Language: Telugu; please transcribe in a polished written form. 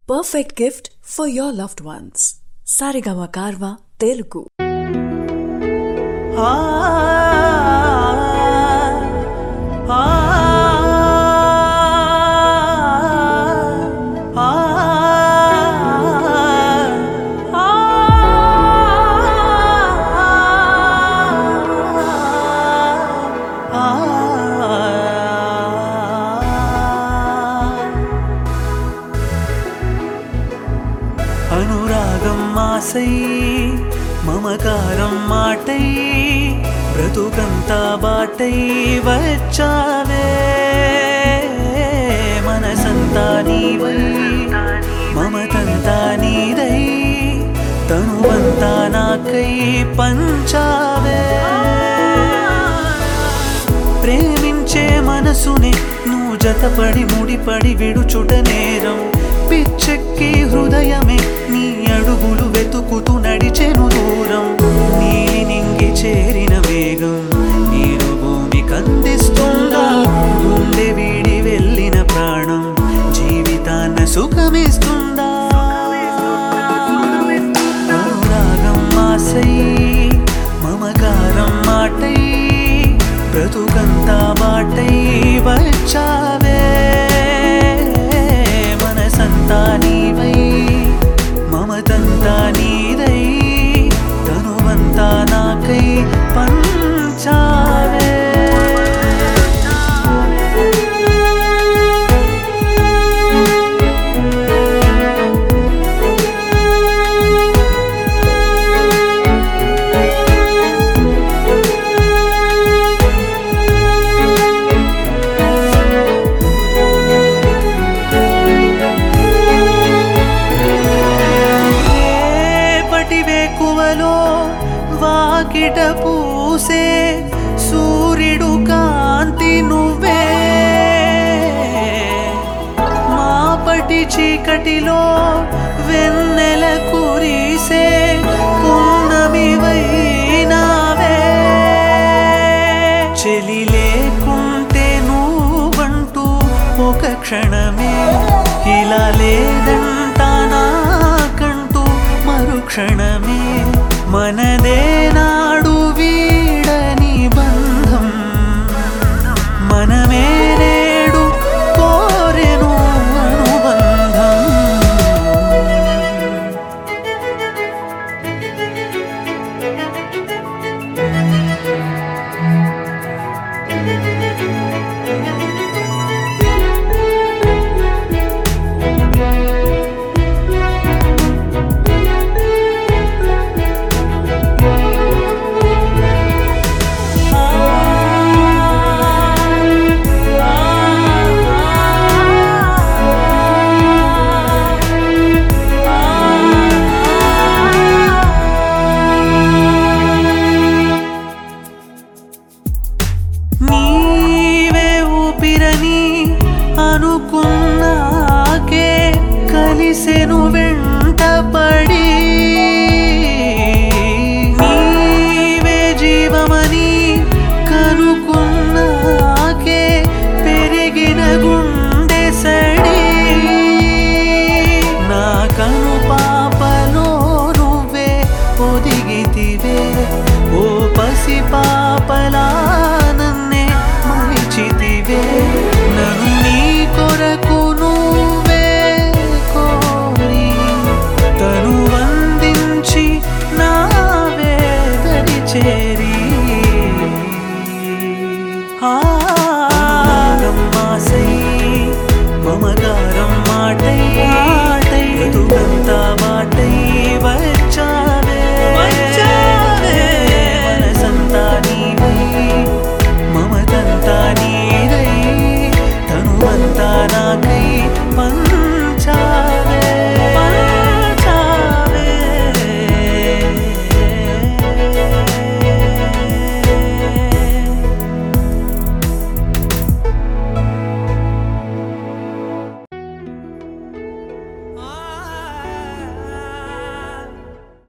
Perfect gift for your loved ones. Saregama Karva Telugu. అనురాగం మాసై మమకారం మాటై బ్రతుకంతా బాటై వచ్చావే మనసంతా నీవై మమతంతా నీదై తనువంతా నాకై పంచావే ప్రేమించే మనసునే నువ్వు జతపడి ముడిపడి విడుచుట నేరం పిచ్చెక్కి హృదయమే నీ అడుగులు వెతుకుతూ నడిచెను దూరం నీలి నింగి చేరిన వేగం నీరు భూమి కందిస్తుందా గుండె వీడి వెళ్ళిన ప్రాణం జీవితాన్న సుఖమిస్తుందా అనురాగం మాసై మమకారం మాటై బ్రతుకంతా బాటై వచ్చావే మనసంతా నీవై మమతంతా నీదై తనువంతా నాకై పంచావే వాకిట పూసే సూర్యుడు కాంతి నువ్వే మాపటి చీకటిలో వెన్నెల కురిసే పూర్ణమివైనావే చెలి లేకుంటే నువ్వంటూ ఒక క్షణమే ఇలా లేదంటా నాకంటూ మరుక్షణమే మనదే నాడు వీడని బంధం మనమే నేడు కోరెను అనుబంధం నీవే ఊపిరని అనుకున్నాకే కలిసెను